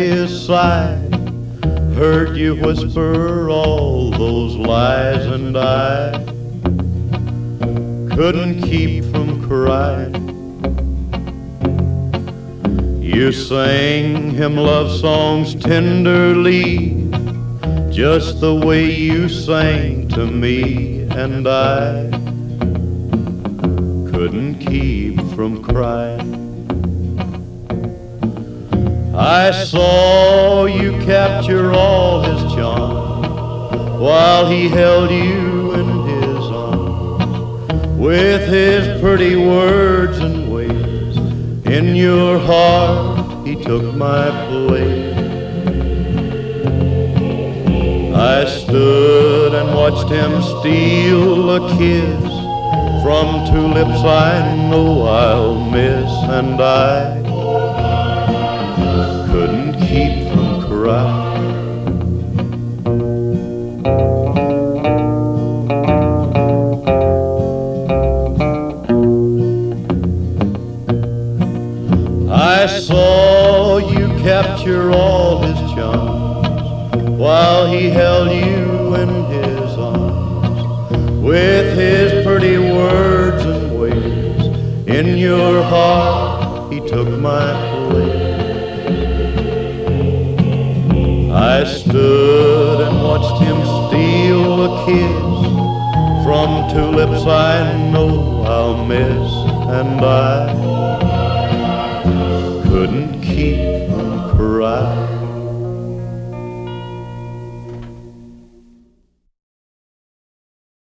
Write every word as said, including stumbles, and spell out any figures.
his side, heard you whisper all those lies, and I couldn't keep from crying. You sang him love songs tenderly, just the way you sang to me, and I couldn't keep from crying. I saw you capture all his charm while he held you in his arms, with his pretty words and ways. In your heart he took my place. I stood and watched him steal a kiss from two lips I know I'll miss, and I couldn't keep from crying. I saw you capture all his charms while he held you in his arms, with his pretty words and ways. In your heart he took my place. I stood and watched him steal a kiss from two lips I know I'll miss, and I couldn't keep from crying.